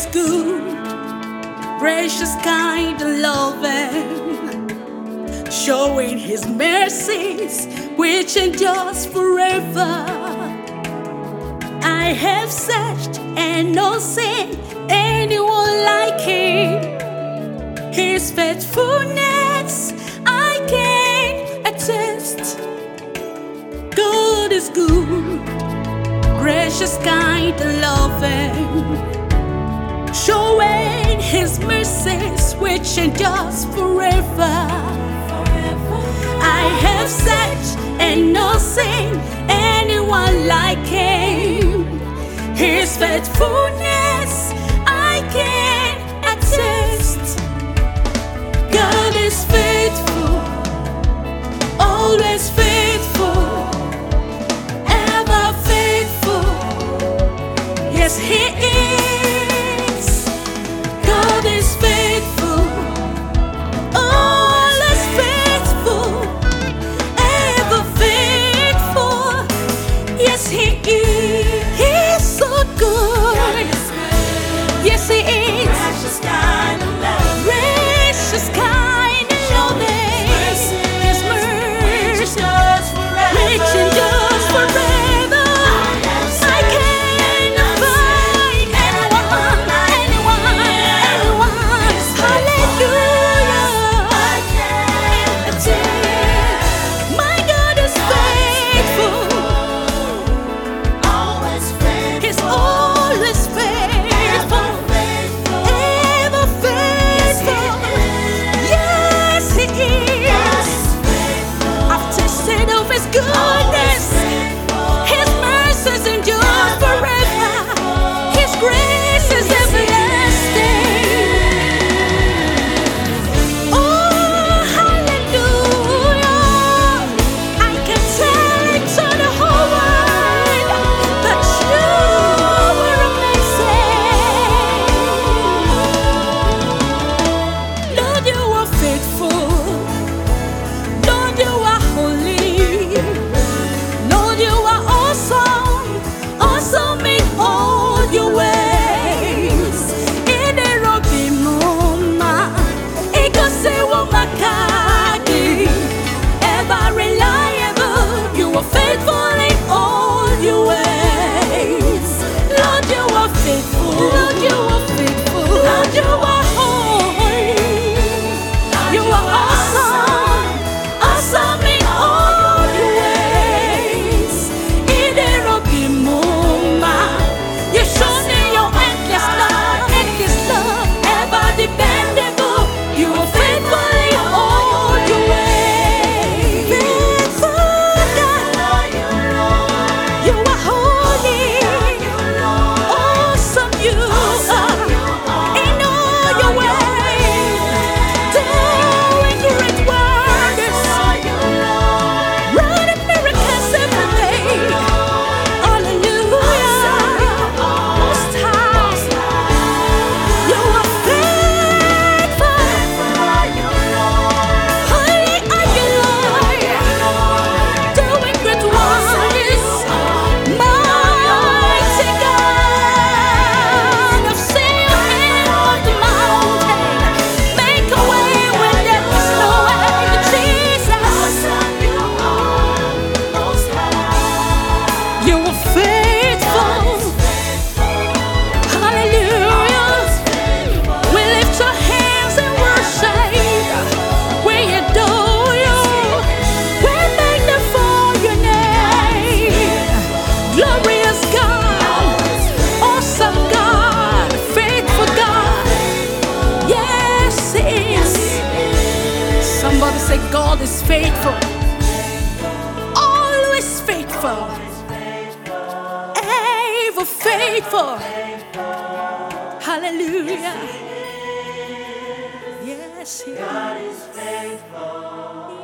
good, gracious, kind, and loving, showing His mercies, which endures forever. I have searched and not seen anyone like Him. His faithfulness I can attest. God is good, gracious, kind, and loving, showing His mercies, which endures forever. I have searched and not seen anyone like Him. His faithfulness I can attest. God is faithful, always faithful, ever faithful. Yes, He is. God is faithful, always faithful, ever faithful. Yes, He is. He's so good. Yes, He is. Precious, kind, and loving. Precious, kind, and loving. His mercy endures forever. Which endures forever. I can't find anyone. Hallelujah. I can't attend. My God is faithful. Always faithful. He's always faithful. Ever faithful. Yes, He is. I've tasted of His goodness. His mercies endure forever. His grace is everlasting. Oh, hallelujah. I can tell it to the whole world that You were amazing. Lord, You are faithful. Lord, You are holy. Lord, You are awesome, awesome in all Your ways. Inerobi moma, ikasewo makadi, ever reliable. You are faithful in all Your ways. Lord, You are faithful. Lord, You are faithful. Lord, You are holy. You are awesome, awesome in all Your ways. Inerobi moma, you show me Your endless love, ever dependable. You are faithful in all Your ways. Faithful God, You are holy, awesome You are in all Your ways, doing great wonders, running miracles every day. Hallelujah, most high, You are faithful. Holy are You, Lord, doing great wonders. Mighty God, I've seen Your hand on the mountain, make a way when there is no way. Jesus, You are faithful. Hallelujah. We lift our hands and worship. We adore You. We magnify Your name. Glorious God, awesome God, faithful God. Yes, He is. Somebody say, God is faithful, always faithful, ever faithful. Hallelujah. Yes, He is.